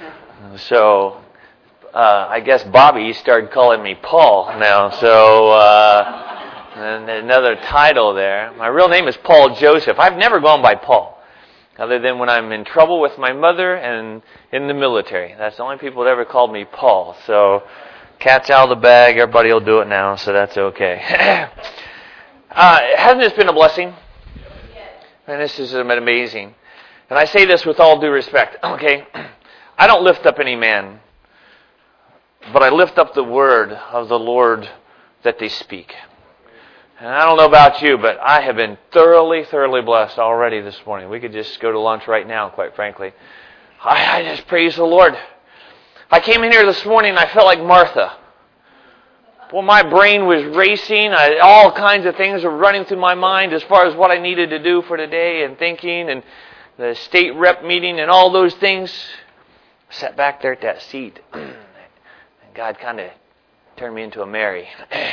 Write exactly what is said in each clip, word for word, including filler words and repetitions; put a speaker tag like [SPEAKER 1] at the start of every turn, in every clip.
[SPEAKER 1] So uh, I guess Bobby started calling me Paul now. So uh, and another title there. My real name is Paul Joseph. I've never gone by Paul, other than when I'm in trouble with my mother and in the military. That's the only people that ever called me Paul. So cat's out of the bag. Everybody will do it now, so that's okay. uh, hasn't this been a blessing? And this has been amazing. And I say this with all due respect, okay? I don't lift up any man, but I lift up the word of the Lord that they speak. And I don't know about you, but I have been thoroughly, thoroughly blessed already this morning. We could just go to lunch right now, quite frankly. I, I just praise the Lord. I came in here this morning and I felt like Martha. Well, my brain was racing. I, all kinds of things were running through my mind as far as what I needed to do for today and thinking and the state rep meeting and all those things. I sat back there at that seat and God kind of turned me into a Mary.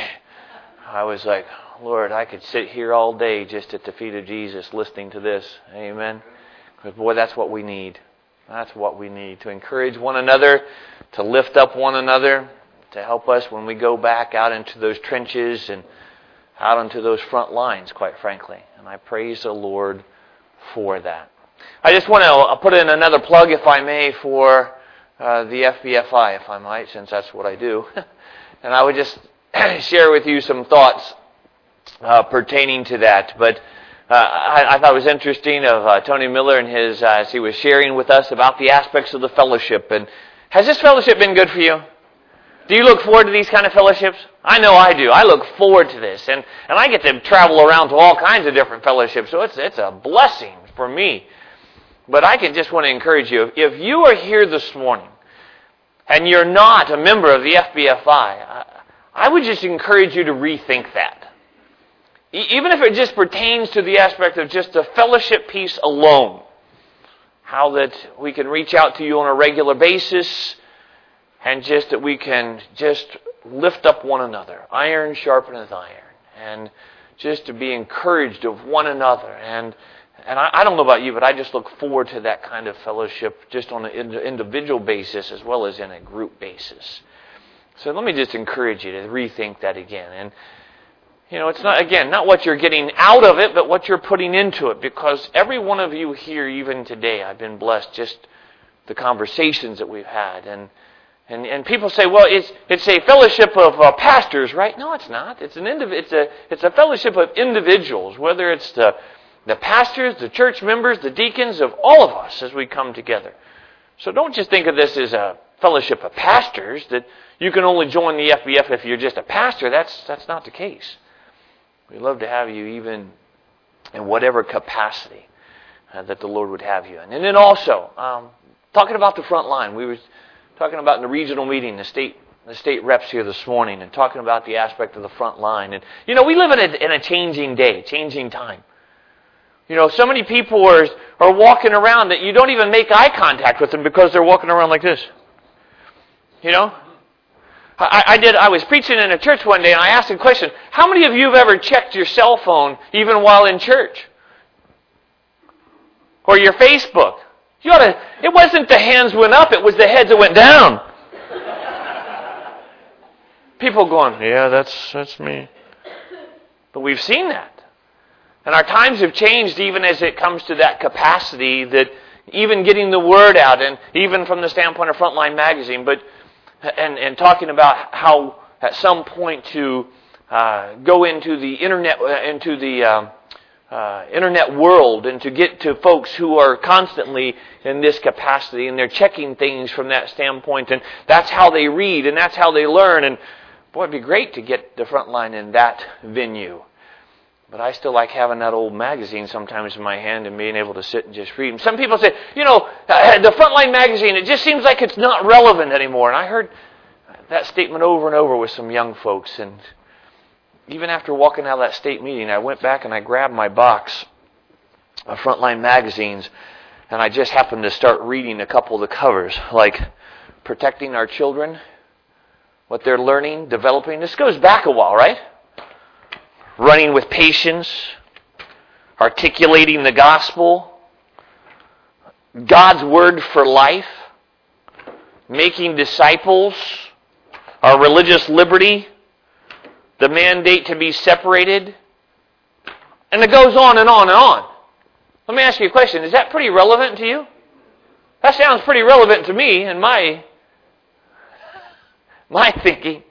[SPEAKER 1] I was like, Lord, I could sit here all day just at the feet of Jesus listening to this. Amen. Because boy, that's what we need. That's what we need. To encourage one another, to lift up one another, to help us when we go back out into those trenches and out into those front lines, quite frankly. And I praise the Lord for that. I just want to put in another plug, if I may, for uh, the F B F I, if I might, since that's what I do. And I would just share with you some thoughts uh, pertaining to that. But uh, I, I thought it was interesting of uh, Tony Miller and his, uh, as he was sharing with us about the aspects of the fellowship. And has this fellowship been good for you? Do you look forward to these kind of fellowships? I know I do. I look forward to this. And, and I get to travel around to all kinds of different fellowships, so it's it's a blessing for me. But I can just want to encourage you, if you are here this morning and you're not a member of the F B F I, I, I would just encourage you to rethink that. E- even if it just pertains to the aspect of just the fellowship piece alone, how that we can reach out to you on a regular basis, and just that we can just lift up one another. Iron sharpeneth iron. And just to be encouraged of one another. And and I, I don't know about you, but I just look forward to that kind of fellowship just on an individual basis as well as in a group basis. So let me just encourage you to rethink that again. And, you know, it's not, again, not what you're getting out of it, but what you're putting into it. Because every one of you here, even today, I've been blessed just the conversations that we've had. And And and people say, well, it's it's a fellowship of uh, pastors, right? No, it's not. It's an indiv- It's a it's a fellowship of individuals. Whether it's the the pastors, the church members, the deacons, of all of us as we come together. So don't just think of this as a fellowship of pastors that you can only join the F B F if you're just a pastor. That's that's not the case. We'd love to have you even in whatever capacity uh, that the Lord would have you in. And then also um, talking about the front line, we were talking about in the regional meeting, the state the state reps here this morning, and talking about the aspect of the front line. And, you know, we live in a, in a changing day, changing time. You know, so many people are, are walking around that you don't even make eye contact with them because they're walking around like this. You know? I, I did. I was preaching in a church one day, and I asked a question. How many of you have ever checked your cell phone even while in church? Or your Facebook? You ought to, it wasn't the hands went up, it was the heads that went down. People going, yeah, that's that's me. But we've seen that. And our times have changed even as it comes to that capacity that even getting the word out, and even from the standpoint of Frontline Magazine, but and, and talking about how at some point to uh, go into the internet, into the um, Uh, internet world, and to get to folks who are constantly in this capacity, and they're checking things from that standpoint, and that's how they read, and that's how they learn. And boy, it'd be great to get the front line in that venue. But I still like having that old magazine sometimes in my hand and being able to sit and just read. And some people say, you know, uh, the Frontline Magazine, it just seems like it's not relevant anymore. And I heard that statement over and over with some young folks, and even after walking out of that state meeting, I went back and I grabbed my box of Frontline magazines, and I just happened to start reading a couple of the covers, like Protecting Our Children, what they're learning, developing. This goes back a while, right? Running with Patience, Articulating the Gospel, God's Word for Life. making disciples, our religious liberty, the mandate to be separated, and it goes on and on and on. Let me ask you a question. Is that pretty relevant to you? That sounds pretty relevant to me and my, my thinking.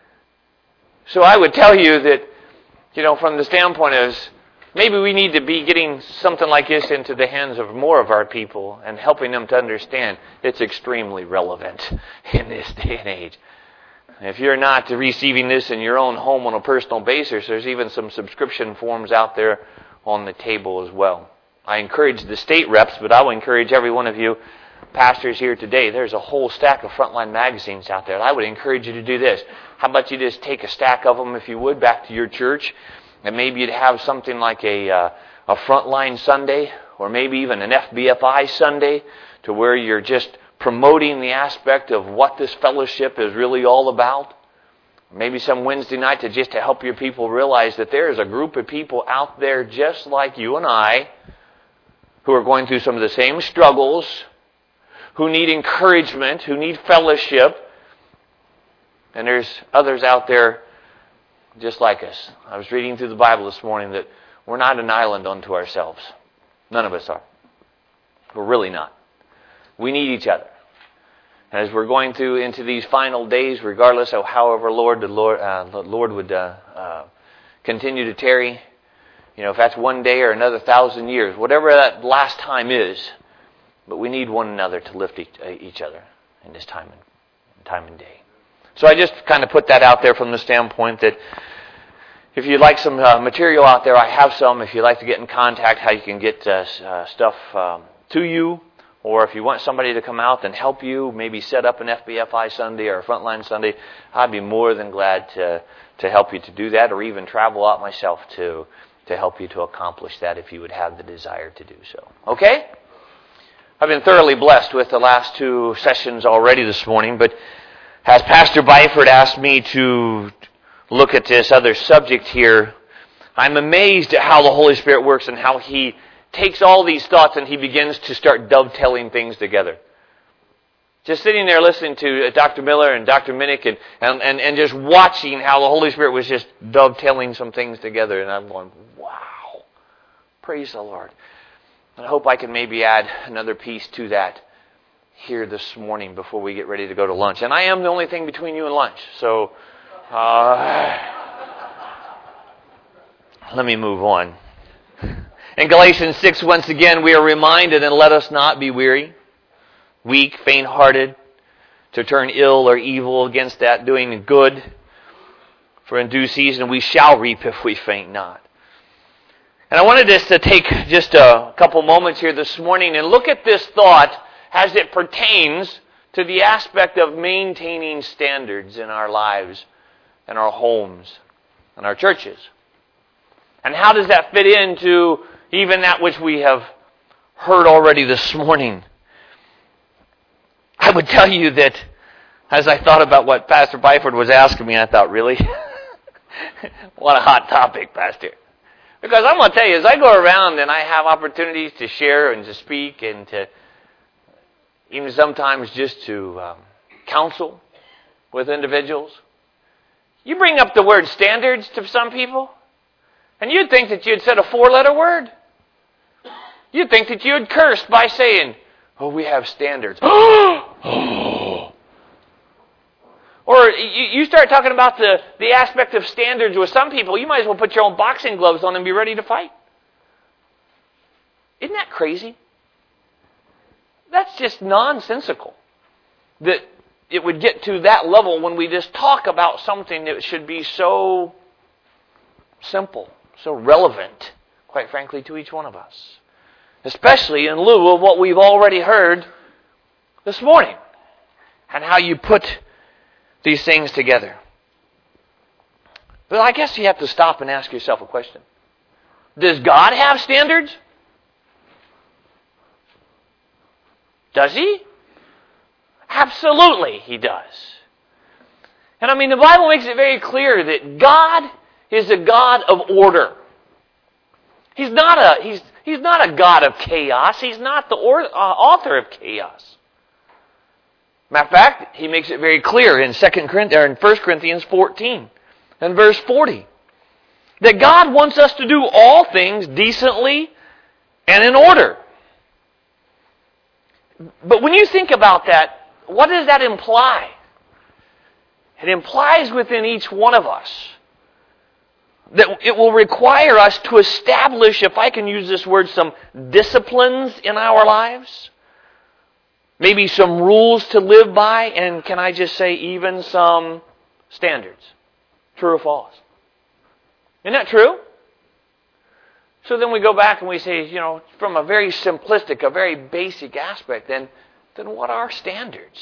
[SPEAKER 1] So I would tell you that, you know, from the standpoint of maybe we need to be getting something like this into the hands of more of our people and helping them to understand it's extremely relevant in this day and age. If you're not receiving this in your own home on a personal basis, there's even some subscription forms out there on the table as well. I encourage the state reps, but I will encourage every one of you pastors here today. There's a whole stack of Frontline magazines out there. I would encourage you to do this. How about you just take a stack of them, if you would, back to your church, and maybe you'd have something like a uh, a Frontline Sunday, or maybe even an F B F I Sunday, to where you're just promoting the aspect of what this fellowship is really all about. Maybe some Wednesday night to just to help your people realize that there is a group of people out there just like you and I, who are going through some of the same struggles, who need encouragement, who need fellowship. And there's others out there just like us. I was reading through the Bible this morning that we're not an island unto ourselves. None of us are. We're really not. We need each other. And as we're going through into these final days, regardless of however Lord the Lord, uh, the Lord would uh, uh, continue to tarry, you know, if that's one day or another thousand years, whatever that last time is, but we need one another to lift each, uh, each other in this time and time and day. So I just kind of put that out there from the standpoint that if you'd like some uh, material out there, I have some. If you'd like to get in contact, how you can get uh, uh, stuff um, to you, or if you want somebody to come out and help you, maybe set up an F B F I Sunday or a Frontline Sunday, I'd be more than glad to to help you to do that, or even travel out myself to to help you to accomplish that if you would have the desire to do so. Okay? I've been thoroughly blessed with the last two sessions already this morning, but as Pastor Byford asked me to look at this other subject here, I'm amazed at how the Holy Spirit works and how He takes all these thoughts and He begins to start dovetailing things together. Just sitting there listening to Doctor Miller and Doctor Minnick and, and, and, and just watching how the Holy Spirit was just dovetailing some things together. And I'm going, wow, praise the Lord. And I hope I can maybe add another piece to that here this morning before we get ready to go to lunch. And I am the only thing between you and lunch. So uh, let me move on. In Galatians six, once again, we are reminded, and let us not be weary, weak, faint-hearted, to turn ill or evil against that, doing good. For in due season we shall reap if we faint not. And I wanted us to take just a couple moments here this morning and look at this thought as it pertains to the aspect of maintaining standards in our lives, in our homes, in our churches. And how does that fit into even that which we have heard already this morning? I would tell you that as I thought about what Pastor Byford was asking me, I thought, really? What a hot topic, Pastor. Because I'm going to tell you, as I go around and I have opportunities to share and to speak and to even sometimes just to um, counsel with individuals, you bring up the word standards to some people, and you'd think that you'd said a four-letter word. You'd think that you had cursed by saying, oh, we have standards. Or you start talking about the, the aspect of standards with some people, you might as well put your own boxing gloves on and be ready to fight. Isn't that crazy? That's just nonsensical. That it would get to that level when we just talk about something that should be so simple, so relevant, quite frankly, to each one of us. Especially in lieu of what we've already heard this morning. And how you put these things together. But I guess you have to stop and ask yourself a question. Does God have standards? Does He? Absolutely He does. And I mean, the Bible makes it very clear that God is a God of order. He's not a He's He's not a God of chaos. He's not the or, uh, author of chaos. Matter of fact, he makes it very clear in Second Corinthians, or in First Corinthians fourteen and verse forty, that God wants us to do all things decently and in order. But when you think about that, what does that imply? It implies within each one of us that it will require us to establish, if I can use this word, some disciplines in our lives. Maybe some rules to live by, and can I just say even some standards. True or false? Isn't that true? So then we go back and we say, you know, from a very simplistic, a very basic aspect, then, then what are standards?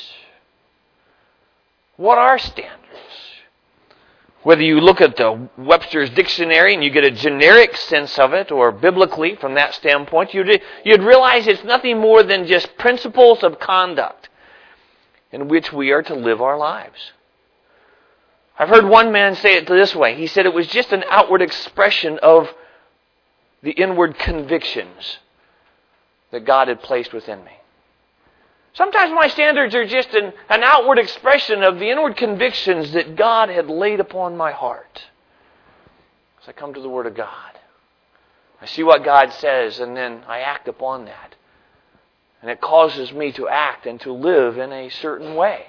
[SPEAKER 1] What are standards? Whether you look at the Webster's Dictionary and you get a generic sense of it, or biblically from that standpoint, you'd, you'd realize it's nothing more than just principles of conduct in which we are to live our lives. I've heard one man say it this way. He said it was just an outward expression of the inward convictions that God had placed within me. Sometimes my standards are just an, an outward expression of the inward convictions that God had laid upon my heart. As I come to the Word of God, I see what God says, and then I act upon that. And it causes me to act and to live in a certain way.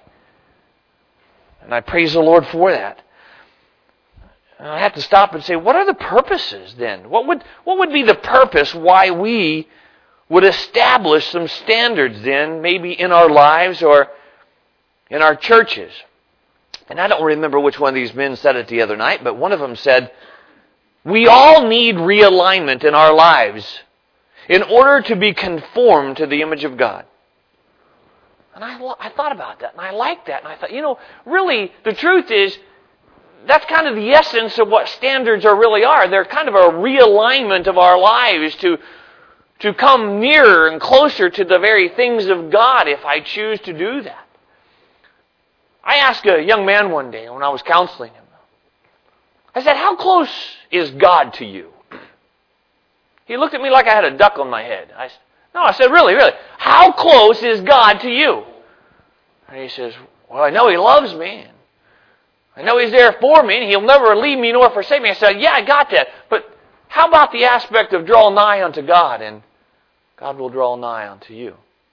[SPEAKER 1] And I praise the Lord for that. And I have to stop and say, what are the purposes then? What would, what would be the purpose why we would establish some standards then, maybe in our lives or in our churches? And I don't remember which one of these men said it the other night, but one of them said, we all need realignment in our lives in order to be conformed to the image of God. And I, I thought about that, and I liked that, and I thought, you know, really, the truth is, that's kind of the essence of what standards are really are. They're kind of a realignment of our lives to to come nearer and closer to the very things of God if I choose to do that. I asked a young man one day when I was counseling him, I said, how close is God to you? He looked at me like I had a duck on my head. I said, no, I said, really, really, how close is God to you? And he says, well, I know He loves me. I know He's there for me, and He'll never leave me nor forsake me. I said, yeah, I got that. But how about the aspect of draw nigh unto God, and God will draw nigh unto you?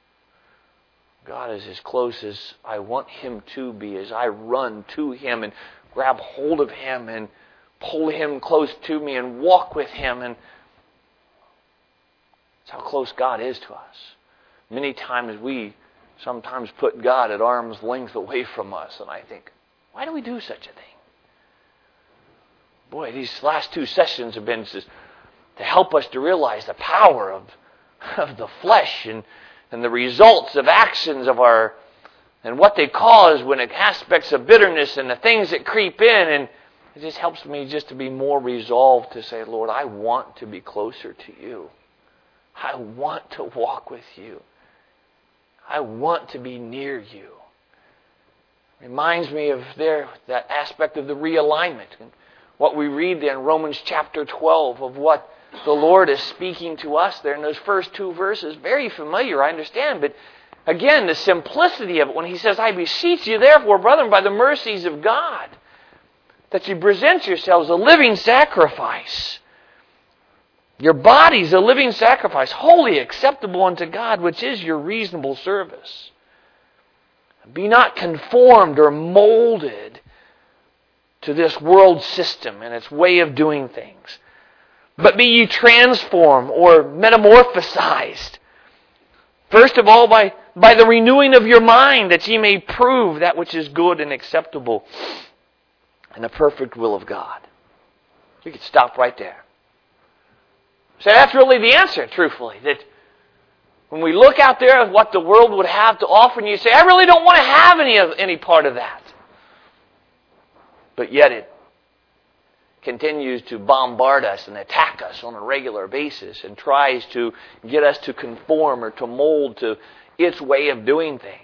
[SPEAKER 1] God is as close as I want Him to be, as I run to Him and grab hold of Him and pull Him close to me and walk with Him. And that's how close God is to us. Many times we sometimes put God at arm's length away from us, and I think, why do we do such a thing? Boy, these last two sessions have been just to help us to realize the power of, of the flesh and, and the results of actions of our, and what they cause when it aspects of bitterness and the things that creep in. And it just helps me just to be more resolved to say, Lord, I want to be closer to You. I want to walk with You. I want to be near You. Reminds me of there that aspect of the realignment. And what we read there in Romans chapter twelve of what the Lord is speaking to us there in those first two verses. Very familiar, I understand. But again, the simplicity of it when He says, I beseech you therefore, brethren, by the mercies of God, that you present yourselves a living sacrifice. Your body's a living sacrifice, wholly acceptable unto God, which is your reasonable service. Be not conformed or molded to this world system and its way of doing things, but be ye transformed or metamorphosized. First of all, by, by the renewing of your mind, that ye may prove that which is good and acceptable and the perfect will of God. We could stop right there. So that's really the answer, truthfully, that when we look out there at what the world would have to offer, and you say, I really don't want to have any of any part of that. But yet it continues to bombard us and attack us on a regular basis and tries to get us to conform or to mold to its way of doing things.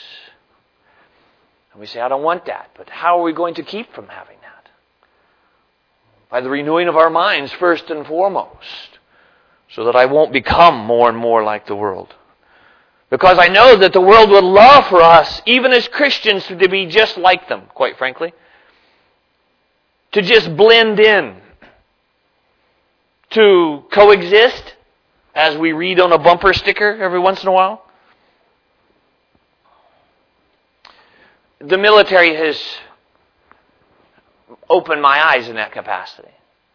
[SPEAKER 1] And we say, I don't want that. But how are we going to keep from having that? By the renewing of our minds, first and foremost, so that I won't become more and more like the world. Because I know that the world would love for us, even as Christians, to be just like them, quite frankly. To just blend in. To coexist, as we read on a bumper sticker every once in a while. The military has opened my eyes in that capacity.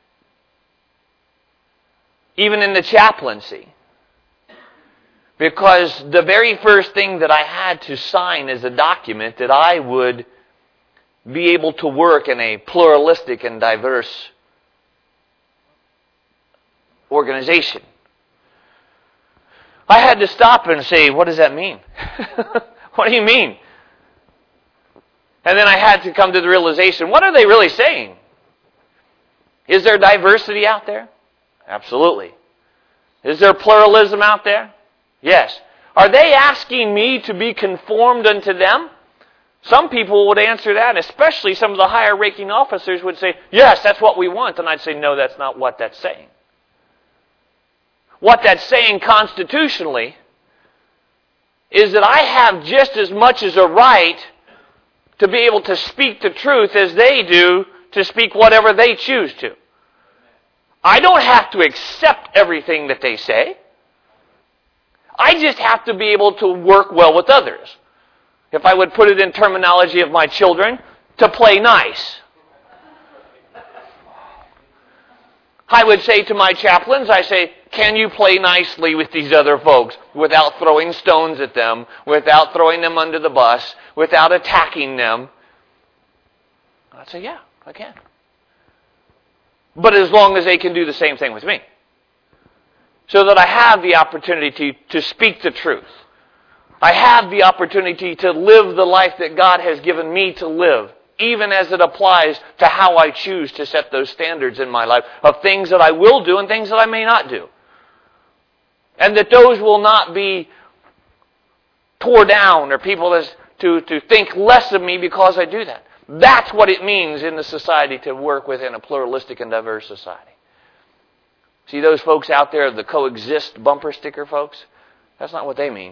[SPEAKER 1] Even in the chaplaincy. Because the very first thing that I had to sign is a document that I would be able to work in a pluralistic and diverse organization. I had to stop and say, what does that mean? What do you mean? And then I had to come to the realization, what are they really saying? Is there diversity out there? Absolutely. Is there pluralism out there? Yes. Are they asking me to be conformed unto them? Some people would answer that, especially some of the higher ranking officers would say, yes, that's what we want. And I'd say, no, that's not what that's saying. What that's saying constitutionally is that I have just as much as a right to be able to speak the truth as they do to speak whatever they choose to. I don't have to accept everything that they say. I just have to be able to work well with others. If I would put it in terminology of my children, to play nice. I would say to my chaplains, I say, can you play nicely with these other folks without throwing stones at them, without throwing them under the bus, without attacking them? I'd say, yeah, I can. But as long as they can do the same thing with me. So that I have the opportunity to, to speak the truth. I have the opportunity to live the life that God has given me to live, even as it applies to how I choose to set those standards in my life of things that I will do and things that I may not do. And that those will not be tore down or people as to, to think less of me because I do that. That's what it means in the society to work within a pluralistic and diverse society. See those folks out there, the coexist bumper sticker folks? That's not what they mean.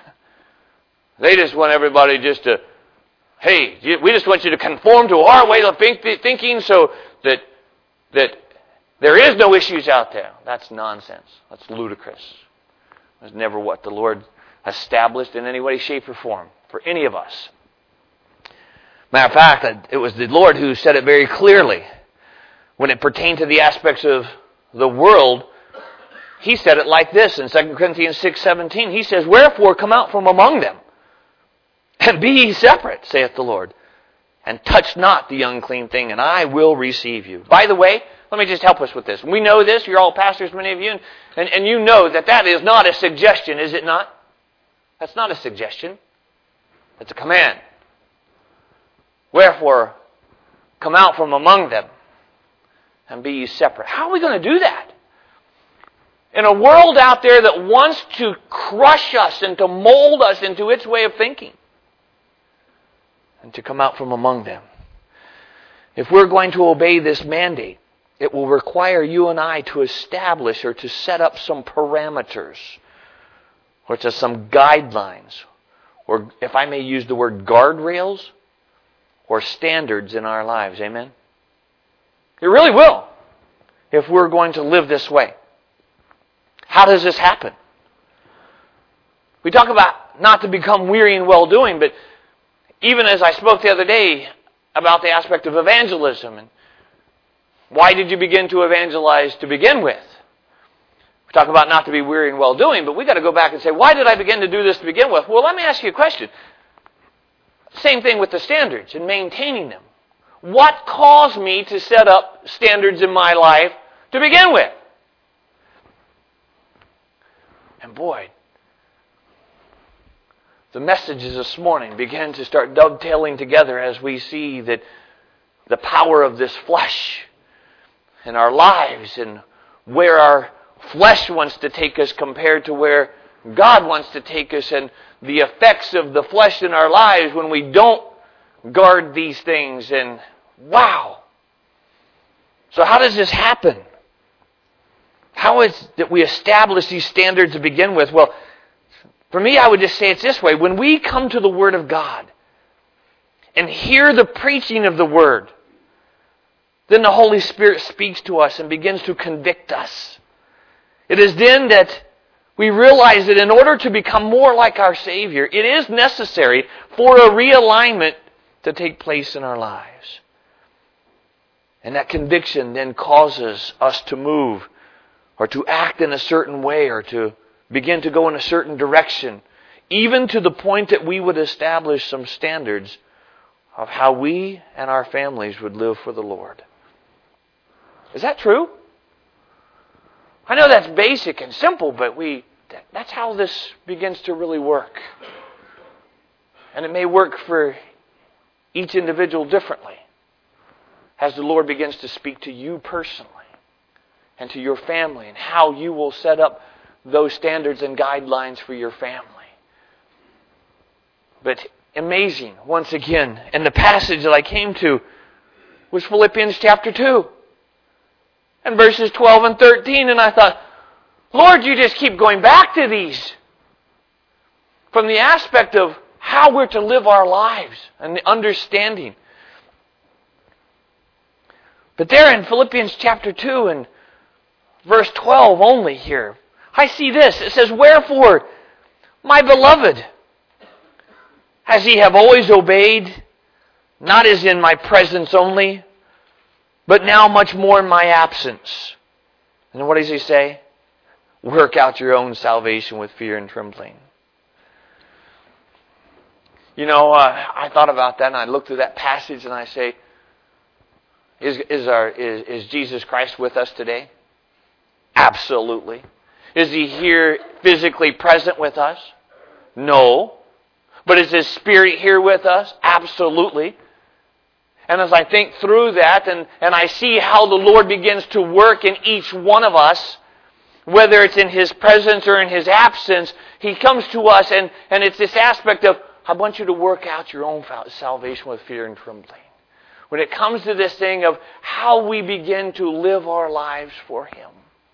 [SPEAKER 1] They just want everybody just to, hey, we just want you to conform to our way of think, thinking so that that there is no issues out there. That's nonsense. That's ludicrous. That's never what the Lord established in any way, shape, or form for any of us. Matter of fact, it was the Lord who said it very clearly when it pertained to the aspects of the world. He said it like this in Second Corinthians six seventeen. He says, wherefore come out from among them, and be ye separate, saith the Lord, and touch not the unclean thing, and I will receive you. By the way, let me just help us with this. We know this. You're all pastors, many of you, and, and, and you know that that is not a suggestion, is it not? That's not a suggestion. It's a command. Wherefore, come out from among them, and be ye separate. How are we going to do that? In a world out there that wants to crush us and to mold us into its way of thinking. And to come out from among them. If we're going to obey this mandate, it will require you and I to establish or to set up some parameters. Or to some guidelines. Or, if I may use the word, guardrails. Or standards in our lives. Amen? It really will. If we're going to live this way. How does this happen? We talk about not to become weary in well-doing, but even as I spoke the other day about the aspect of evangelism, and why did you begin to evangelize to begin with? We talk about not to be weary in well-doing, but we got to go back and say, why did I begin to do this to begin with? Well, let me ask you a question. Same thing with the standards and maintaining them. What caused me to set up standards in my life to begin with? And boy, the messages this morning begin to start dovetailing together as we see that the power of this flesh in our lives and where our flesh wants to take us compared to where God wants to take us, and the effects of the flesh in our lives when we don't guard these things. And wow. So how does this happen? How is that we establish these standards to begin with? Well, For me, I would just say it's this way. When we come to the Word of God and hear the preaching of the Word, then the Holy Spirit speaks to us and begins to convict us. It is then that we realize that in order to become more like our Savior, it is necessary for a realignment to take place in our lives. And that conviction then causes us to move or to act in a certain way or to begin to go in a certain direction, even to the point that we would establish some standards of how we and our families would live for the Lord. Is that true? I know that's basic and simple, but we that's how this begins to really work. And it may work for each individual differently as the Lord begins to speak to you personally and to your family and how you will set up those standards and guidelines for your family. But amazing, once again, and the passage that I came to was Philippians chapter two and verses twelve and thirteen, and I thought, Lord, you just keep going back to these from the aspect of how we're to live our lives and the understanding. But there in Philippians chapter two and verse twelve only here, I see this. It says, wherefore, my beloved, as ye have always obeyed, not as in my presence only, but now much more in my absence. And what does he say? Work out your own salvation with fear and trembling. You know, uh, I thought about that and I looked through that passage and I say, is, is, our, is, is Jesus Christ with us today? Absolutely. Is He here physically present with us? No. But is His Spirit here with us? Absolutely. And as I think through that and, and I see how the Lord begins to work in each one of us, whether it's in His presence or in His absence, He comes to us and, and it's this aspect of, I want you to work out your own salvation with fear and trembling. When it comes to this thing of how we begin to live our lives for Him.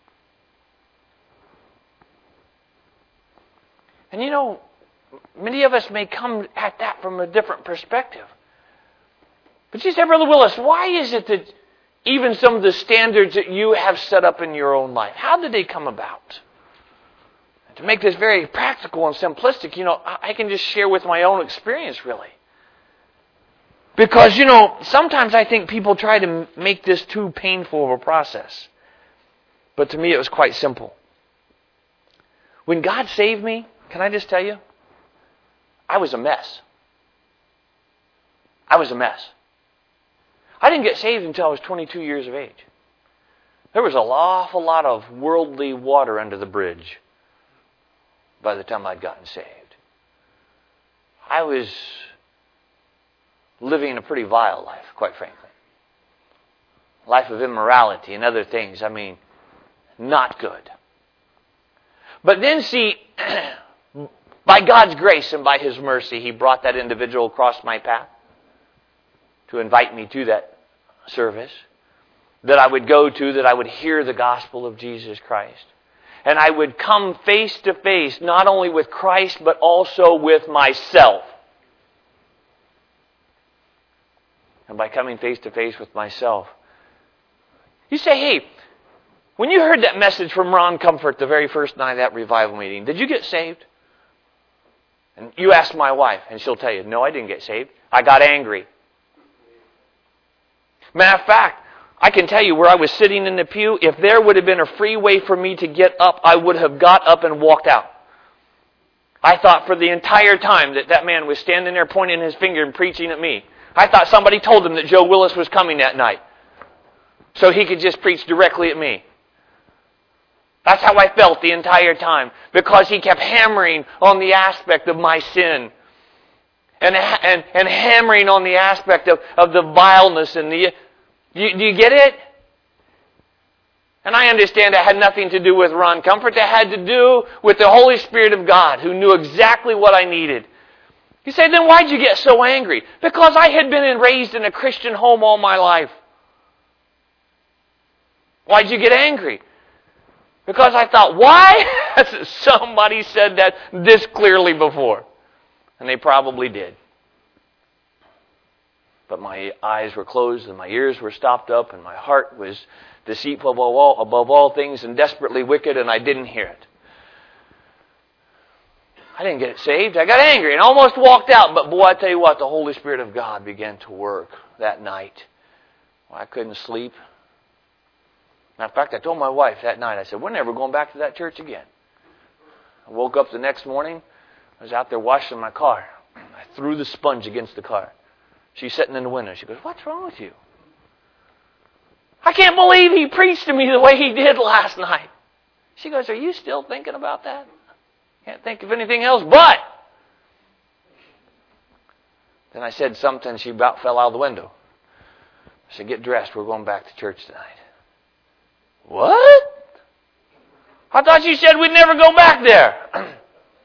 [SPEAKER 1] And you know, many of us may come at that from a different perspective. But you say, Brother Willis, why is it that even some of the standards that you have set up in your own life, how did they come about? To make this very practical and simplistic, you know, I can just share with my own experience, really. Because, you know, sometimes I think people try to make this too painful of a process. But to me, it was quite simple. When God saved me, can I just tell you? I was a mess. I was a mess. I didn't get saved until I was twenty-two years of age. There was an awful lot of worldly water under the bridge by the time I'd gotten saved. I was living a pretty vile life, quite frankly. Life of immorality and other things. I mean, not good. But then see, by God's grace and by His mercy, He brought that individual across my path to invite me to that service that I would go to, that I would hear the gospel of Jesus Christ. And I would come face to face, not only with Christ, but also with myself. And by coming face to face with myself, you say, hey, when you heard that message from Ron Comfort the very first night of that revival meeting, did you get saved? And you ask my wife, and she'll tell you, no, I didn't get saved. I got angry. Matter of fact, I can tell you where I was sitting in the pew, if there would have been a free way for me to get up, I would have got up and walked out. I thought for the entire time that that man was standing there pointing his finger and preaching at me. I thought somebody told him that Joe Willis was coming that night, so he could just preach directly at me. That's how I felt the entire time, because he kept hammering on the aspect of my sin. And, and, and hammering on the aspect of, of the vileness and the... Do you, do you get it? And I understand it had nothing to do with Ron Comfort. It had to do with the Holy Spirit of God, who knew exactly what I needed. You say, then why'd you get so angry? Because I had been raised in a Christian home all my life. Why'd you get angry? Because I thought, why? Hasn't somebody said that this clearly before? And they probably did. But my eyes were closed and my ears were stopped up and my heart was deceitful above all, above all things and desperately wicked, and I didn't hear it. I didn't get it saved. I got angry and almost walked out. But boy, I tell you what, the Holy Spirit of God began to work that night. Well, I couldn't sleep. Matter of fact, I told my wife that night, I said, we're never going back to that church again. I woke up the next morning. I was out there washing my car. I threw the sponge against the car. She's sitting in the window. She goes, what's wrong with you? I can't believe he preached to me the way he did last night. She goes, are you still thinking about that? Can't think of anything else but. Then I said something. She about fell out of the window. I said, get dressed. We're going back to church tonight. What? I thought you said we'd never go back there.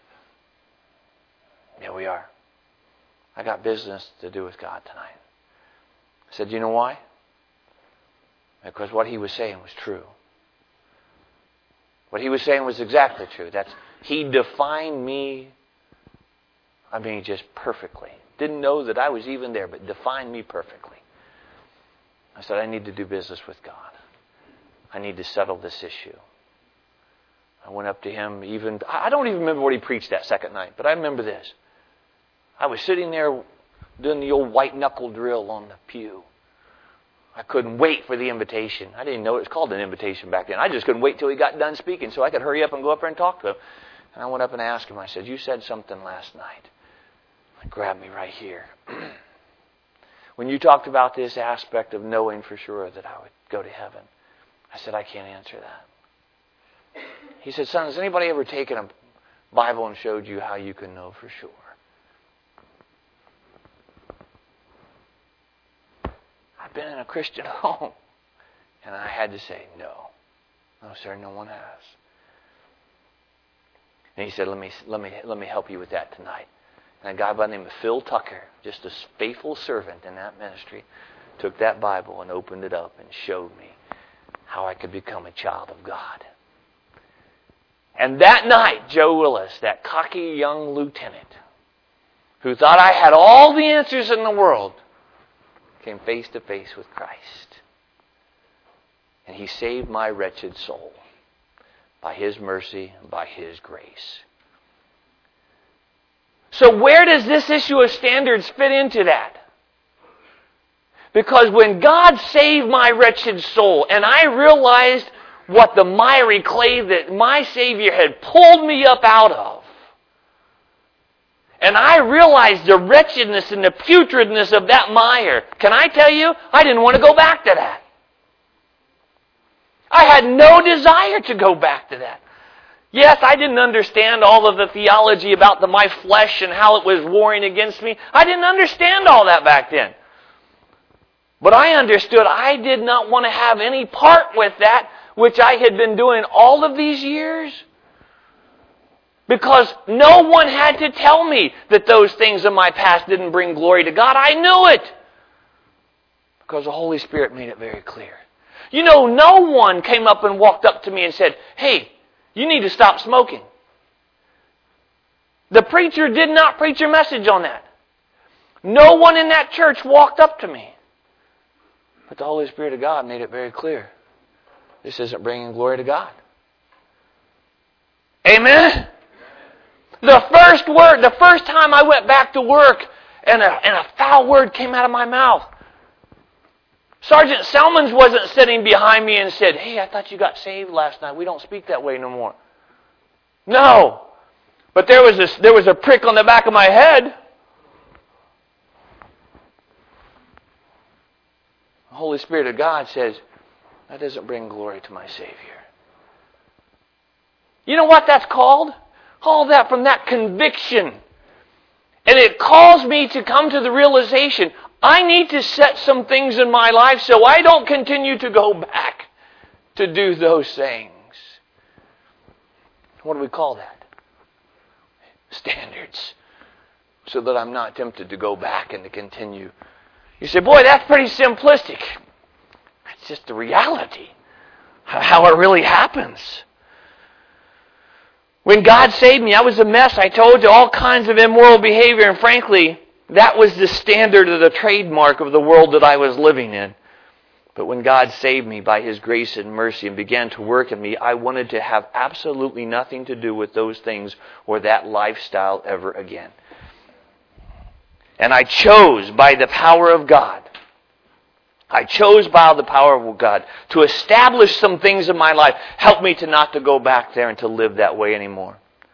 [SPEAKER 1] Yeah, we are. I got business to do with God tonight. I said, you know why? Because what he was saying was true. What he was saying was exactly true. That's he defined me, I mean, just perfectly. Didn't know that I was even there, but defined me perfectly. I said, I need to do business with God. I need to settle this issue. I went up to him even, I don't even remember what he preached that second night, but I remember this. I was sitting there doing the old white knuckle drill on the pew. I couldn't wait for the invitation. I didn't know it was called an invitation back then. I just couldn't wait till he got done speaking so I could hurry up and go up there and talk to him. And I went up and asked him, I said, you said something last night. He grabbed me right here. When you talked about this aspect of knowing for sure that I would go to heaven, I said, I can't answer that. He said, son, has anybody ever taken a Bible and showed you how you can know for sure? I've been in a Christian home. And I had to say, no. No, sir, no one has. And he said, let me, let me, let me help you with that tonight. And a guy by the name of Phil Tucker, just a faithful servant in that ministry, took that Bible and opened it up and showed me how I could become a child of God. And that night, Joe Willis, that cocky young lieutenant, who thought I had all the answers in the world, came face to face with Christ. And he saved my wretched soul by his mercy and by his grace. So where does this issue of standards fit into that? Because when God saved my wretched soul and I realized what the miry clay that my Savior had pulled me up out of, and I realized the wretchedness and the putridness of that mire, can I tell you, I didn't want to go back to that. I had no desire to go back to that. Yes, I didn't understand all of the theology about the my flesh and how it was warring against me. I didn't understand all that back then. But I understood I did not want to have any part with that which I had been doing all of these years. Because no one had to tell me that those things in my past didn't bring glory to God. I knew it. Because the Holy Spirit made it very clear. You know, no one came up and walked up to me and said, hey, you need to stop smoking. The preacher did not preach a message on that. No one in that church walked up to me. But the Holy Spirit of God made it very clear. This isn't bringing glory to God. Amen? The first word, the first time I went back to work and a, and a foul word came out of my mouth, Sergeant Selmans wasn't sitting behind me and said, hey, I thought you got saved last night. We don't speak that way no more. No. But there was a, there was a prick on the back of my head. The Holy Spirit of God says, that doesn't bring glory to my Savior. You know what that's called? All that from that conviction. And it calls me to come to the realization, I need to set some things in my life so I don't continue to go back to do those things. What do we call that? Standards. So that I'm not tempted to go back and to continue. You say, boy, that's pretty simplistic. That's just the reality. How it really happens. When God saved me, I was a mess. I told you, all kinds of immoral behavior. And frankly, that was the standard of the trademark of the world that I was living in. But when God saved me by His grace and mercy and began to work in me, I wanted to have absolutely nothing to do with those things or that lifestyle ever again. And I chose by the power of God, I chose by the power of God to establish some things in my life. Help me to not to go back there and to live that way anymore.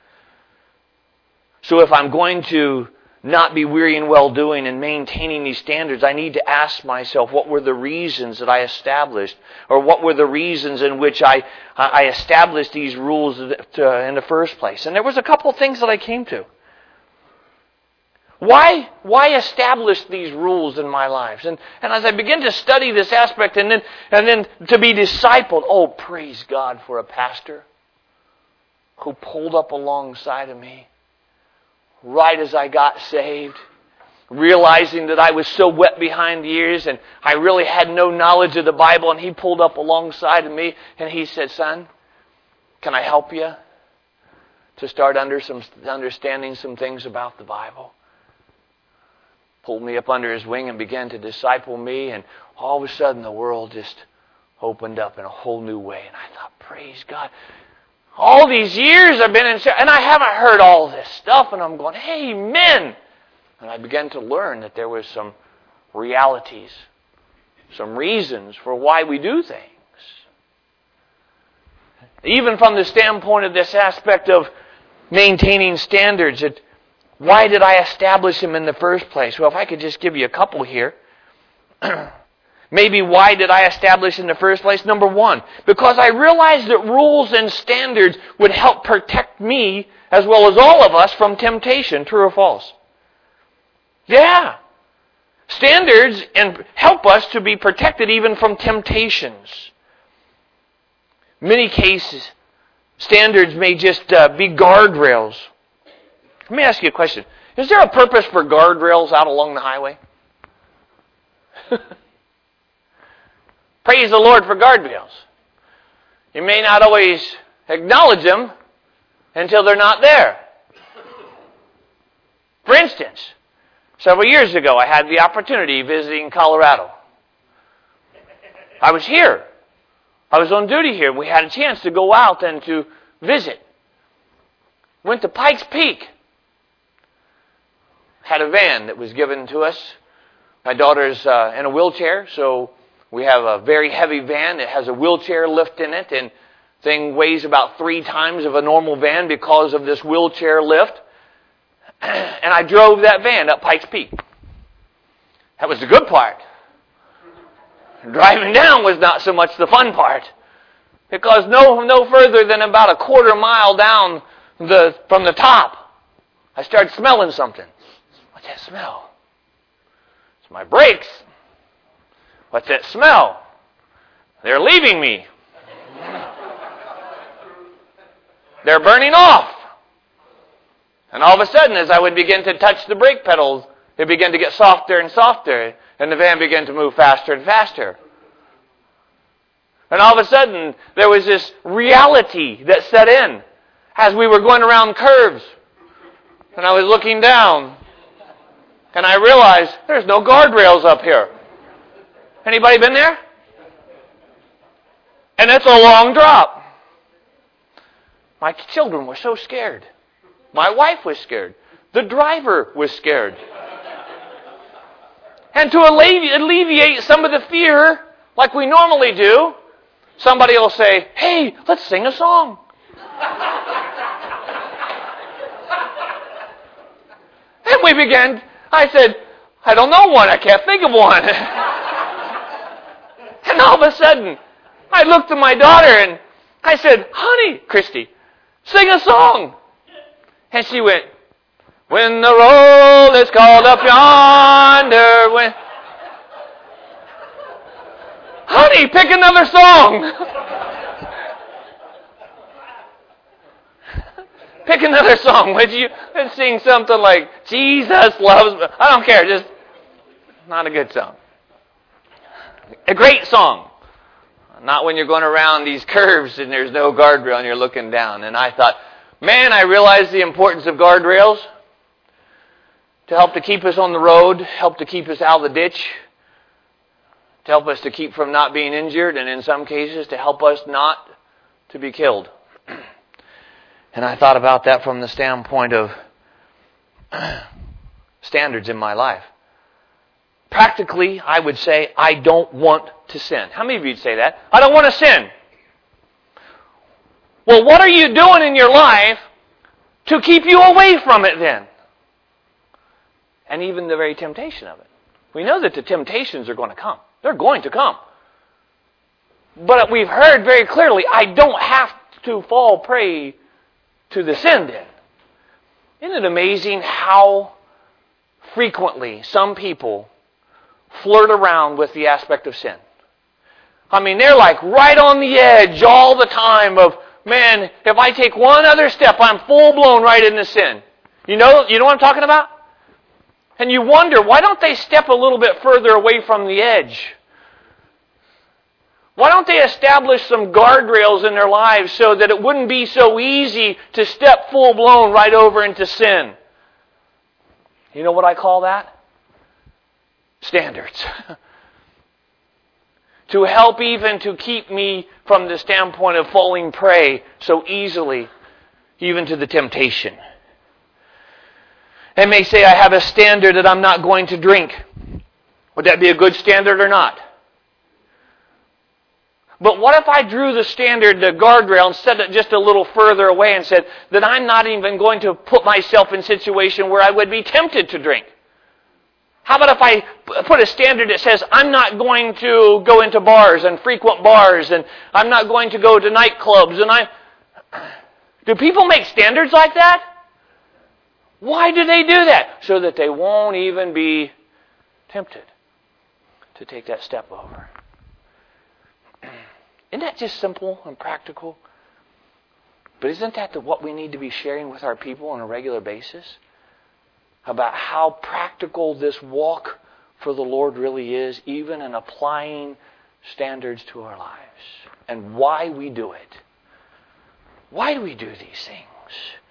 [SPEAKER 1] So if I'm going to not be weary in well-doing and maintaining these standards, I need to ask myself, what were the reasons that I established? Or what were the reasons in which I, I established these rules to, in the first place? And there was a couple of things that I came to. Why, why establish these rules in my lives? And, and as I begin to study this aspect and then, and then to be discipled, oh, praise God for a pastor who pulled up alongside of me right as I got saved, realizing that I was so wet behind the ears and I really had no knowledge of the Bible, and he pulled up alongside of me and he said, son, can I help you to start under some understanding some things about the Bible? Pulled me up under his wing and began to disciple me, and all of a sudden the world just opened up in a whole new way. And I thought, praise God. All these years I've been in, and I haven't heard all this stuff, and I'm going, amen. And I began to learn that there was some realities, some reasons for why we do things. Even from the standpoint of this aspect of maintaining standards, it why did I establish them in the first place? Well, if I could just give you a couple here. Maybe why did I establish in the first place? Number one, because I realized that rules and standards would help protect me as well as all of us from temptation. True or false? Yeah. Standards and help us to be protected even from temptations. Many cases, standards may just uh, be guardrails. Let me ask you a question. Is there a purpose for guardrails out along the highway? Praise the Lord for guardrails. You may not always acknowledge them until they're not there. For instance, several years ago I had the opportunity visiting Colorado. I was here. I was on duty here. We had a chance to go out and to visit. Went to Pikes Peak. Had a van that was given to us. My daughter's uh, in a wheelchair, so we have a very heavy van that has a wheelchair lift in it, and thing weighs about three times of a normal van because of this wheelchair lift. And I drove that van up Pikes Peak. That was the good part. Driving down was not so much the fun part, because no no further than about a quarter mile down the from the top, I started smelling something. What's that smell? It's my brakes. What's that smell? They're leaving me. They're burning off. And all of a sudden, as I would begin to touch the brake pedals, they began to get softer and softer, and the van began to move faster and faster. And all of a sudden, there was this reality that set in as we were going around curves. And I was looking down, and I realized there's no guardrails up here. Anybody been there? And it's a long drop. My children were so scared. My wife was scared. The driver was scared. And to alleviate some of the fear, like we normally do, somebody will say, hey, let's sing a song. And we began, I said, I don't know one. I can't think of one. And all of a sudden, I looked at my daughter and I said, honey, Christy, sing a song. And she went, when the roll is called up yonder, when... Honey, pick another song. Pick another song, would you? And sing something like, Jesus loves me. I don't care, just not a good song. A great song. Not when you're going around these curves and there's no guardrail and you're looking down. And I thought, Man, I realize the importance of guardrails to help to keep us on the road, help to keep us out of the ditch, to help us to keep from not being injured, and in some cases to help us not to be killed. And I thought about that from the standpoint of standards in my life. Practically, I would say, I don't want to sin. How many of you would say that? I don't want to sin. Well, what are you doing in your life to keep you away from it then? And even the very temptation of it. We know that the temptations are going to come. They're going to come. But we've heard very clearly, I don't have to fall prey to the sin then. Isn't it amazing how frequently some people flirt around with the aspect of sin? I mean, they're like right on the edge all the time of, man, if I take one other step, I'm full-blown right into sin. You know, you know what I'm talking about? And you wonder, why don't they step a little bit further away from the edge? Why don't they establish some guardrails in their lives so that it wouldn't be so easy to step full-blown right over into sin? You know what I call that? Standards. To help even to keep me from the standpoint of falling prey so easily, even to the temptation. They may say I have a standard that I'm not going to drink. Would that be a good standard or not? But what if I drew the standard, the guardrail, and set it just a little further away and said that I'm not even going to put myself in a situation where I would be tempted to drink? How about if I put a standard that says I'm not going to go into bars and frequent bars and I'm not going to go to nightclubs and I... Do people make standards like that? Why do they do that? So that they won't even be tempted to take that step over. Isn't that just simple and practical? But isn't that the, what we need to be sharing with our people on a regular basis? About how practical this walk for the Lord really is, even in applying standards to our lives. And why we do it. Why do we do these things?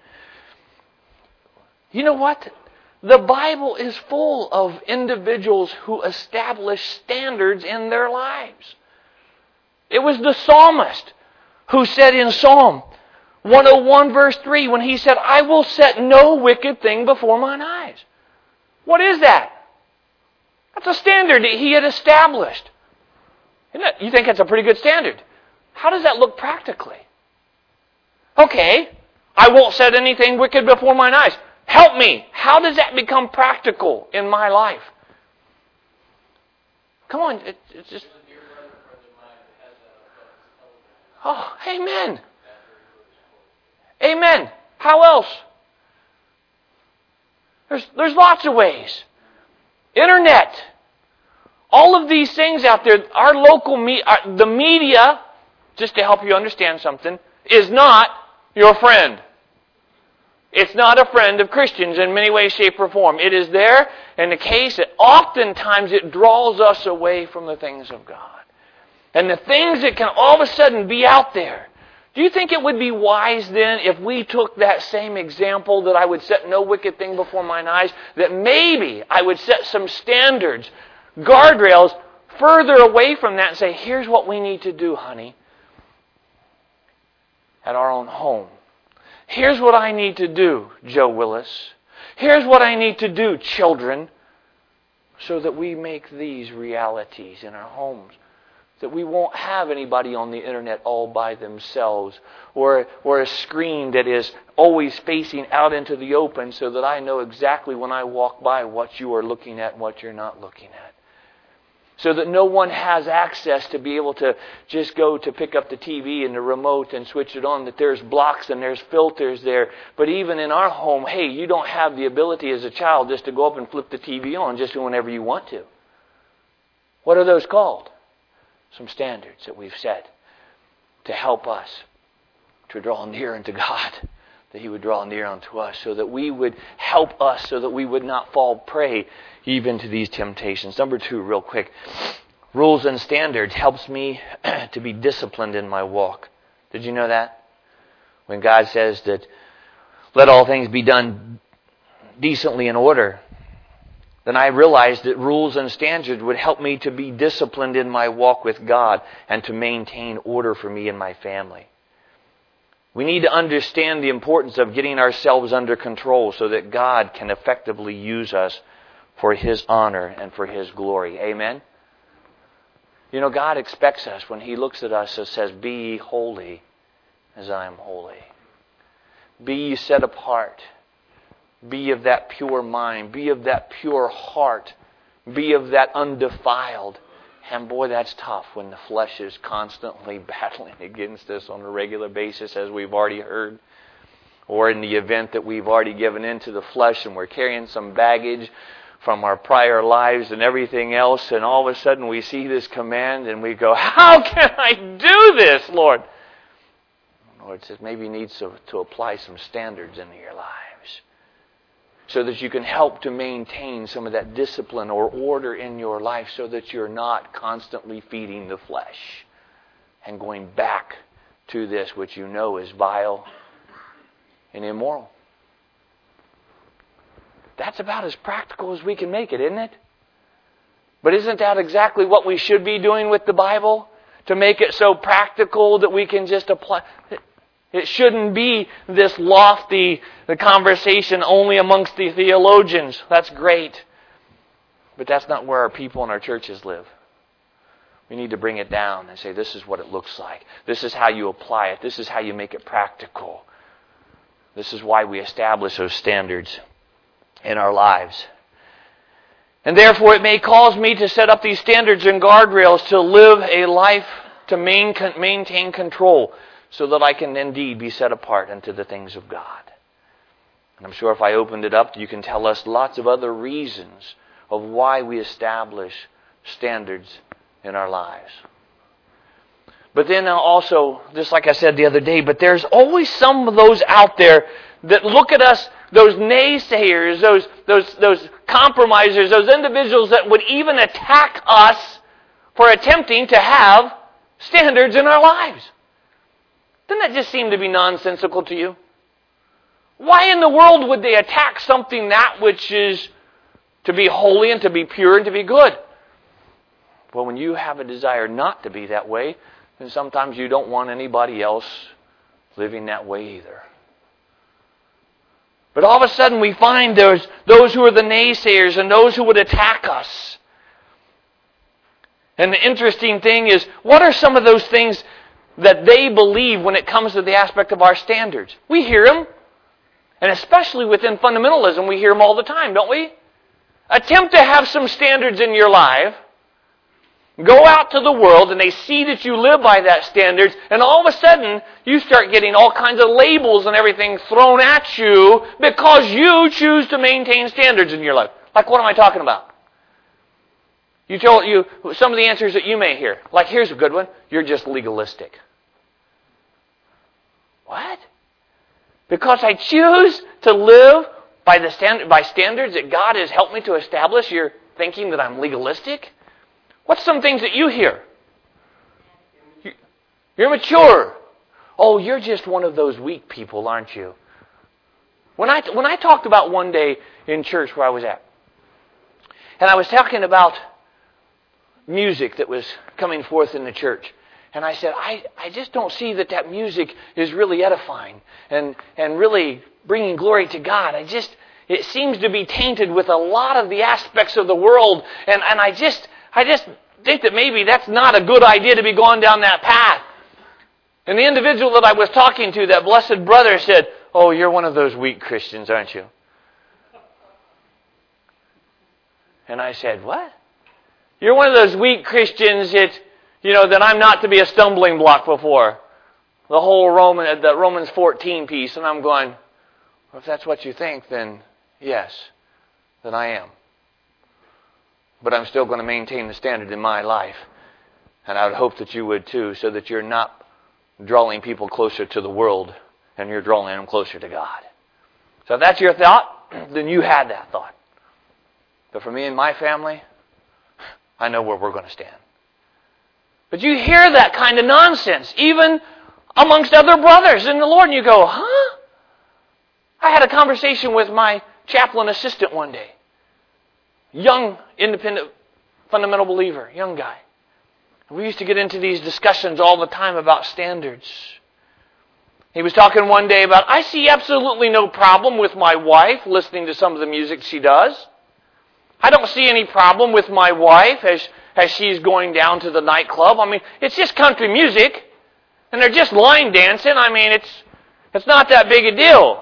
[SPEAKER 1] You know what? The Bible is full of individuals who establish standards in their lives. It was the psalmist who said in Psalm one oh one verse three, when he said, I will set no wicked thing before mine eyes. What is that? That's a standard that he had established. Isn't it? You think that's a pretty good standard. How does that look practically? Okay, I won't set anything wicked before mine eyes. Help me. How does that become practical in my life? Come on, it, it's just... Oh, amen. Amen. How else? There's, there's lots of ways. Internet. All of these things out there, our local me, our, the media, just to help you understand something, is not your friend. It's not a friend of Christians in many ways, shape, or form. It is there in the case that oftentimes it draws us away from the things of God. And the things that can all of a sudden be out there. Do you think it would be wise then if we took that same example that I would set no wicked thing before mine eyes, that maybe I would set some standards, guardrails, further away from that and say, here's what we need to do, honey, at our own home. Here's what I need to do, Joe Willis. Here's what I need to do, children, so that we make these realities in our homes. That we won't have anybody on the internet all by themselves, or, or a screen that is always facing out into the open so that I know exactly when I walk by what you are looking at and what you're not looking at. So that no one has access to be able to just go to pick up the T V and the remote and switch it on, that there's blocks and there's filters there. But even in our home, hey, you don't have the ability as a child just to go up and flip the T V on just whenever you want to. What are those called? Some standards that we've set to help us to draw near unto God, that He would draw near unto us, so that we would help us, so that we would not fall prey even to these temptations. Number two, real quick, rules and standards helps me to be disciplined in my walk. Did you know that? When God says that let all things be done decently in order, then I realized that rules and standards would help me to be disciplined in my walk with God and to maintain order for me and my family. We need to understand the importance of getting ourselves under control so that God can effectively use us for His honor and for His glory. Amen? You know, God expects us when He looks at us and says, "Be ye holy as I am holy. Be ye set apart. Be of that pure mind. Be of that pure heart. Be of that undefiled." And boy, that's tough when the flesh is constantly battling against us on a regular basis, as we've already heard. Or in the event that we've already given in to the flesh and we're carrying some baggage from our prior lives and everything else, and all of a sudden we see this command and we go, "How can I do this, Lord?" The Lord says, maybe you need to, to apply some standards into your lives so that you can help to maintain some of that discipline or order in your life so that you're not constantly feeding the flesh and going back to this which you know is vile and immoral. That's about as practical as we can make it, isn't it? But isn't that exactly what we should be doing with the Bible? To make it so practical that we can just apply. It shouldn't be this lofty the conversation only amongst the theologians. That's great. But that's not where our people in our churches live. We need to bring it down and say, this is what it looks like. This is how you apply it. This is how you make it practical. This is why we establish those standards in our lives. And therefore it may cause me to set up these standards and guardrails to live a life to maintain control so that I can indeed be set apart unto the things of God. And I'm sure if I opened it up, you can tell us lots of other reasons of why we establish standards in our lives. But then also, just like I said the other day, but there's always some of those out there that look at us, those naysayers, those, those, those compromisers, those individuals that would even attack us for attempting to have standards in our lives. Doesn't that just seem to be nonsensical to you? Why in the world would they attack something that which is to be holy and to be pure and to be good? Well, when you have a desire not to be that way, then sometimes you don't want anybody else living that way either. But all of a sudden we find there's those who are the naysayers and those who would attack us. And the interesting thing is, what are some of those things that they believe when it comes to the aspect of our standards? We hear them. And especially within fundamentalism, we hear them all the time, don't we? Attempt to have some standards in your life. Go out to the world and they see that you live by that standards, and all of a sudden you start getting all kinds of labels and everything thrown at you because you choose to maintain standards in your life. Like, what am I talking about? You told you some of the answers that you may hear. Like, here's a good one. You're just legalistic. What? Because I choose to live by the stand, by standards that God has helped me to establish, you're thinking that I'm legalistic? What's some things that you hear? You're mature. Oh, you're just one of those weak people, aren't you? When I, when I talked about one day in church where I was at, and I was talking about music that was coming forth in the church, and I said, I, I just don't see that that music is really edifying and, and really bringing glory to God. I just, it seems to be tainted with a lot of the aspects of the world, and, and I just... I just think that maybe that's not a good idea to be going down that path. And the individual that I was talking to, that blessed brother, said, "Oh, you're one of those weak Christians, aren't you?" And I said, "What? You're one of those weak Christians that, you know, that I'm not to be a stumbling block before." The whole Roman, the Romans fourteen piece. And I'm going, well, if that's what you think, then yes, then I am. But I'm still going to maintain the standard in my life. And I would hope that you would too, so that you're not drawing people closer to the world and you're drawing them closer to God. So if that's your thought, then you had that thought. But for me and my family, I know where we're going to stand. But you hear that kind of nonsense, even amongst other brothers in the Lord, and you go, huh? I had a conversation with my chaplain assistant one day. Young, independent, fundamental believer, young guy. We used to get into these discussions all the time about standards. He was talking one day about, I see absolutely no problem with my wife listening to some of the music she does. I don't see any problem with my wife as, as she's going down to the nightclub. I mean, it's just country music, and they're just line dancing. I mean, it's it's not that big a deal.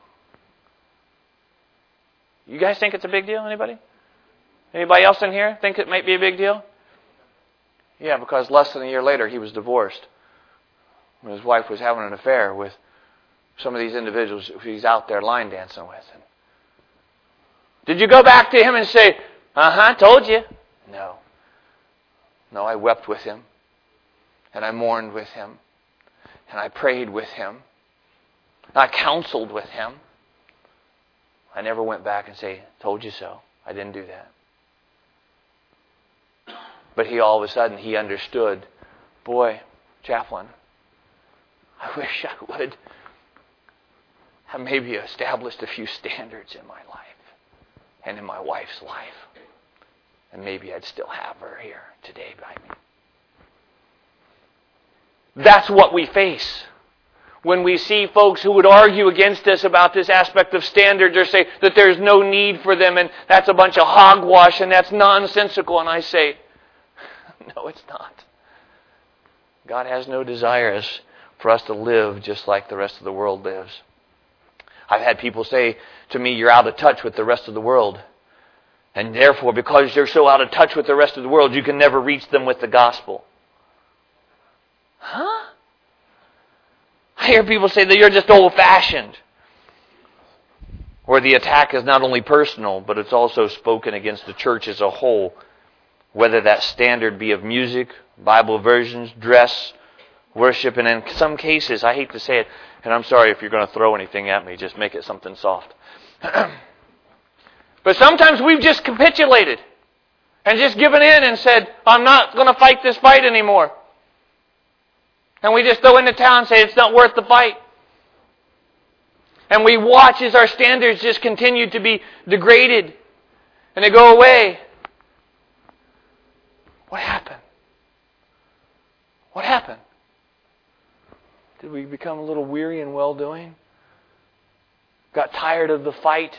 [SPEAKER 1] You guys think it's a big deal? Anybody? Anybody else in here think it might be a big deal? Yeah, because less than a year later, he was divorced. When his wife was having an affair with some of these individuals who he's out there line dancing with. And did you go back to him and say, uh-huh, told you? No. No, I wept with him. And I mourned with him. And I prayed with him. And I counseled with him. I never went back and say, told you so. I didn't do that. But he all of a sudden, he understood, boy, chaplain, I wish I would have maybe established a few standards in my life and in my wife's life. And maybe I'd still have her here today by me. That's what we face when we see folks who would argue against us about this aspect of standards or say that there's no need for them and that's a bunch of hogwash and that's nonsensical. And I say, no, it's not. God has no desires for us to live just like the rest of the world lives. I've had people say to me, you're out of touch with the rest of the world. And therefore, because you're so out of touch with the rest of the world, you can never reach them with the gospel. Huh? I hear people say that you're just old-fashioned. Or the attack is not only personal, but it's also spoken against the church as a whole. Whether that standard be of music, Bible versions, dress, worship, and in some cases, I hate to say it, and I'm sorry if you're going to throw anything at me, just make it something soft. But sometimes we've just capitulated and just given in and said, I'm not going to fight this fight anymore. And we just go into town and say it's not worth the fight. And we watch as our standards just continue to be degraded and they go away. What happened? What happened? Did we become a little weary and well-doing? Got tired of the fight?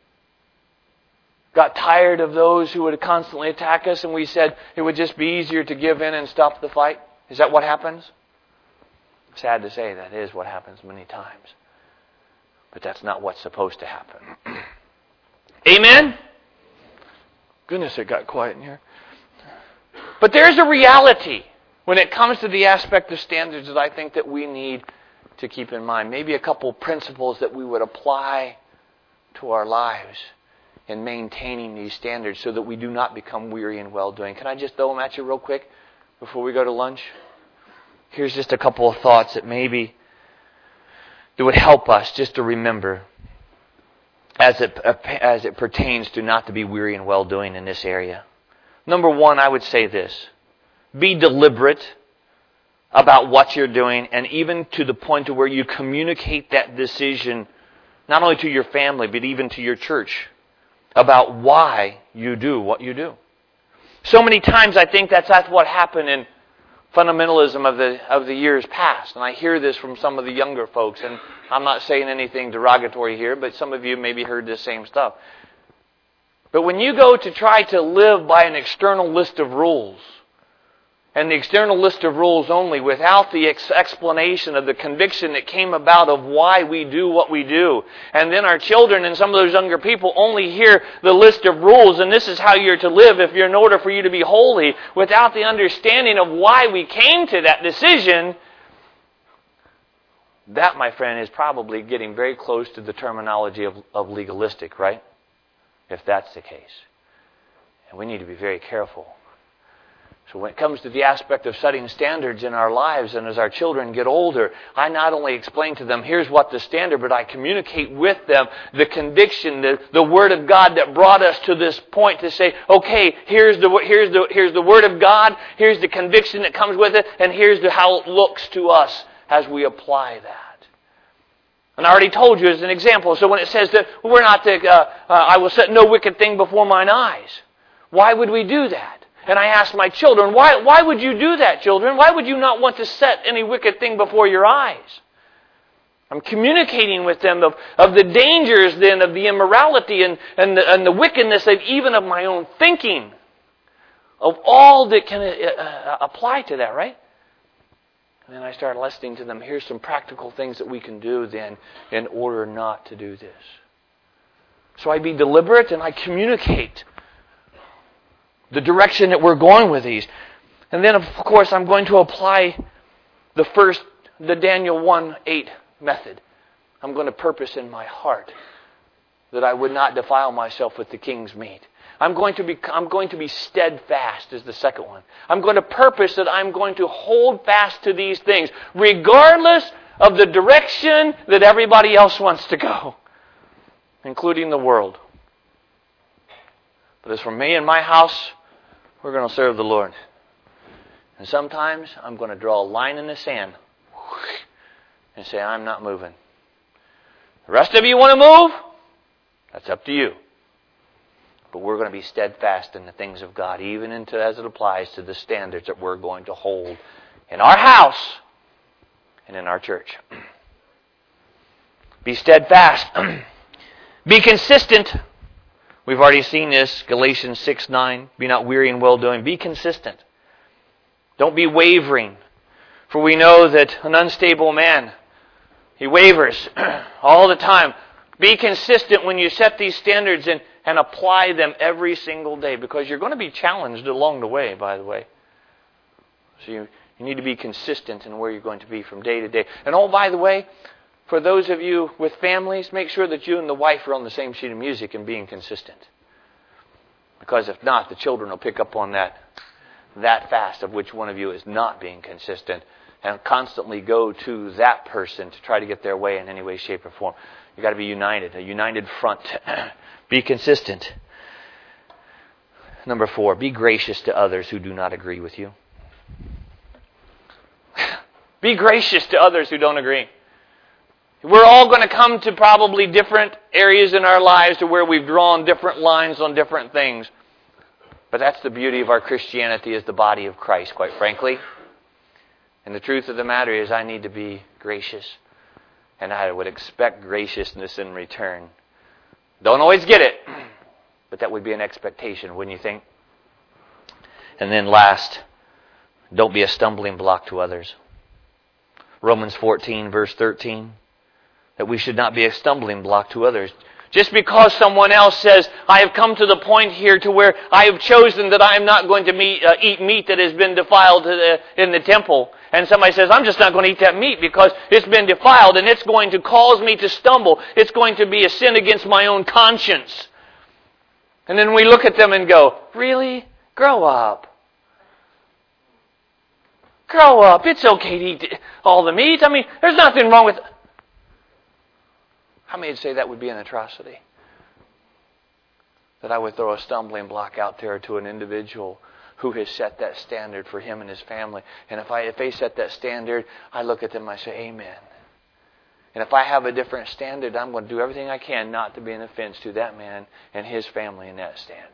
[SPEAKER 1] Got tired of those who would constantly attack us and we said it would just be easier to give in and stop the fight? Is that what happens? Sad to say, that is what happens many times. But that's not what's supposed to happen. Amen? Goodness, it got quiet in here. But there's a reality when it comes to the aspect of standards that I think that we need to keep in mind. Maybe a couple principles that we would apply to our lives in maintaining these standards so that we do not become weary and well-doing. Can I just throw them at you real quick before we go to lunch? Here's just a couple of thoughts that maybe that would help us just to remember as it as it pertains to not to be weary and well-doing in this area. Number one, I would say this. Be deliberate about what you're doing, and even to the point to where you communicate that decision not only to your family, but even to your church about why you do what you do. So many times I think that's, that's what happened in fundamentalism of the of the years past. And I hear this from some of the younger folks, and I'm not saying anything derogatory here, but some of you maybe heard this same stuff. But when you go to try to live by an external list of rules, and the external list of rules only, without the ex- explanation of the conviction that came about of why we do what we do, and then our children and some of those younger people only hear the list of rules, and this is how you're to live if you're in order for you to be holy, without the understanding of why we came to that decision, that, my friend, is probably getting very close to the terminology of, of legalistic, right? If that's the case. And we need to be very careful. So when it comes to the aspect of setting standards in our lives, and as our children get older, I not only explain to them, here's what the standard, but I communicate with them the conviction, the, the Word of God that brought us to this point to say, okay, here's the, here's the, here's the Word of God, here's the conviction that comes with it, and here's the, how it looks to us as we apply that. And I already told you as an example. So when it says that we're not to, uh, uh, I will set no wicked thing before mine eyes. Why would we do that? And I asked my children, why, why would you do that, children? Why would you not want to set any wicked thing before your eyes? I'm communicating with them of, of the dangers then of the immorality and, and, the, and the wickedness of even of my own thinking. Of all that can uh, apply to that, right? And then I started listening to them. Here's some practical things that we can do then in order not to do this. So I be deliberate and I communicate the direction that we're going with these. And then, of course, I'm going to apply the first, the Daniel one eight method. I'm going to purpose in my heart that I would not defile myself with the king's meat. I'm going to be I'm going to be steadfast is the second one. I'm going to purpose that I'm going to hold fast to these things, regardless of the direction that everybody else wants to go, including the world. But as for me and my house, we're going to serve the Lord. And sometimes I'm going to draw a line in the sand and say, I'm not moving. The rest of you want to move? That's up to you. But we're going to be steadfast in the things of God, even into as it applies to the standards that we're going to hold in our house and in our church. Be steadfast. Be consistent. We've already seen this, Galatians six nine. Be not weary in well-doing. Be consistent. Don't be wavering. For we know that an unstable man, he wavers all the time. Be consistent when you set these standards and, and apply them every single day, because you're going to be challenged along the way, by the way. So you, you need to be consistent in where you're going to be from day to day. And oh, by the way, for those of you with families, make sure that you and the wife are on the same sheet of music and being consistent. Because if not, the children will pick up on that that fast of which one of you is not being consistent and constantly go to that person to try to get their way in any way, shape, or form. You've got to be united, a united front. Be consistent. Number four, be gracious to others who do not agree with you. Be gracious to others who don't agree. We're all going to come to probably different areas in our lives to where we've drawn different lines on different things. But that's the beauty of our Christianity as the body of Christ, quite frankly. And the truth of the matter is I need to be gracious. And I would expect graciousness in return. Don't always get it, but that would be an expectation, wouldn't you think? And then last, don't be a stumbling block to others. Romans fourteen, verse thirteen, that we should not be a stumbling block to others. Just because someone else says, I have come to the point here to where I have chosen that I am not going to meet, uh, eat meat that has been defiled to the, in the temple. And somebody says, I'm just not going to eat that meat because it's been defiled and it's going to cause me to stumble. It's going to be a sin against my own conscience. And then we look at them and go, really? Grow up. Grow up. It's okay to eat all the meat. I mean, there's nothing wrong with it. How many would say that would be an atrocity? That I would throw a stumbling block out there to an individual who has set that standard for him and his family. And if I if they set that standard, I look at them and I say, amen. And if I have a different standard, I'm going to do everything I can not to be an offense to that man and his family in that standard.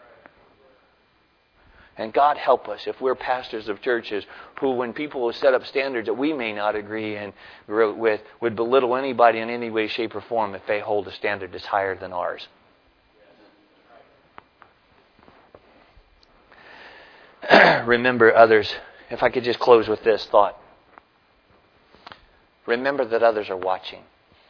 [SPEAKER 1] And God help us if we're pastors of churches who, when people set up standards that we may not agree in, with, would belittle anybody in any way, shape, or form if they hold a standard that's higher than ours. Remember others. If I could just close with this thought. Remember that others are watching.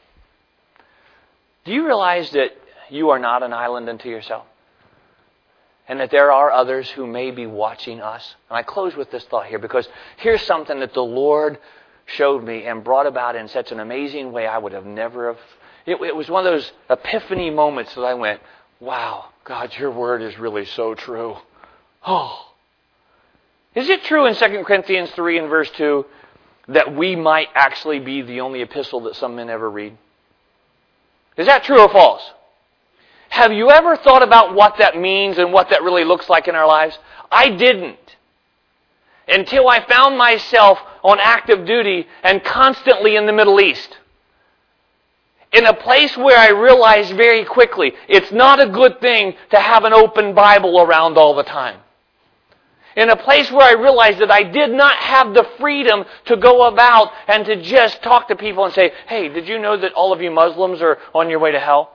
[SPEAKER 1] Do you realize that you are not an island unto yourself? And that there are others who may be watching us. And I close with this thought here because here's something that the Lord showed me and brought about in such an amazing way I would have never have. It, it was one of those epiphany moments that I went, wow, God, your word is really so true. Oh. Is it true in Second Corinthians three and verse two that we might actually be the only epistle that some men ever read? Is that true or false? Have you ever thought about what that means and what that really looks like in our lives? I didn't. Until I found myself on active duty and constantly in the Middle East. In a place where I realized very quickly, it's not a good thing to have an open Bible around all the time. In a place where I realized that I did not have the freedom to go about and to just talk to people and say, hey, did you know that all of you Muslims are on your way to hell?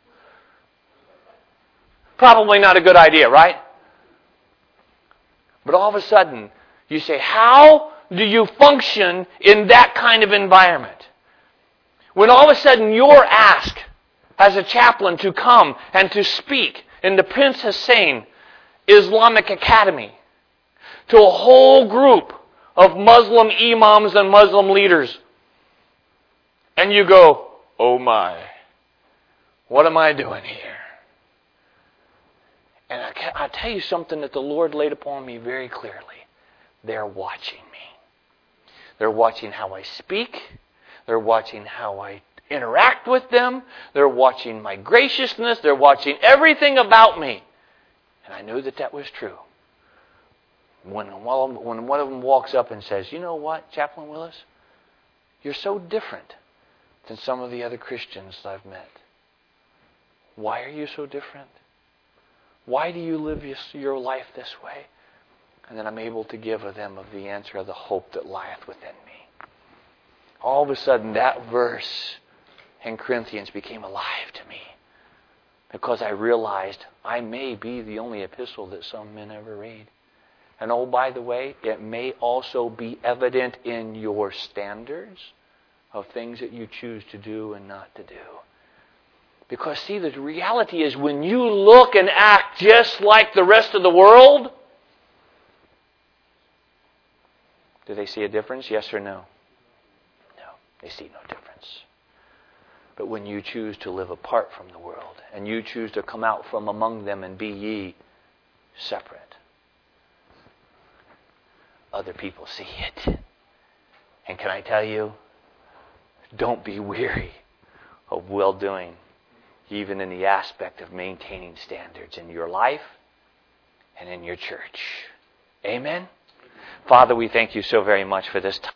[SPEAKER 1] Probably not a good idea, right? But all of a sudden, you say, how do you function in that kind of environment? When all of a sudden you're asked as a chaplain to come and to speak in the Prince Hussein Islamic Academy to a whole group of Muslim imams and Muslim leaders, and you go, oh my, what am I doing here? And I, I tell you something that the Lord laid upon me very clearly. They're watching me. They're watching how I speak. They're watching how I interact with them. They're watching my graciousness. They're watching everything about me. And I knew that that was true. When, when one of them walks up and says, you know what, Chaplain Willis? You're so different than some of the other Christians I've met. Why are you so different? Why do you live your life this way? And then I'm able to give them of the answer of the hope that lieth within me. All of a sudden, that verse in Corinthians became alive to me. Because I realized I may be the only epistle that some men ever read. And oh, by the way, it may also be evident in your standards of things that you choose to do and not to do. Because, see, the reality is when you look and act just like the rest of the world, do they see a difference? Yes or no? No, they see no difference. But when you choose to live apart from the world, and you choose to come out from among them and be ye separate, other people see it. And can I tell you, don't be weary of well-doing, even in the aspect of maintaining standards in your life and in your church. Amen? Father, we thank you so very much for this time.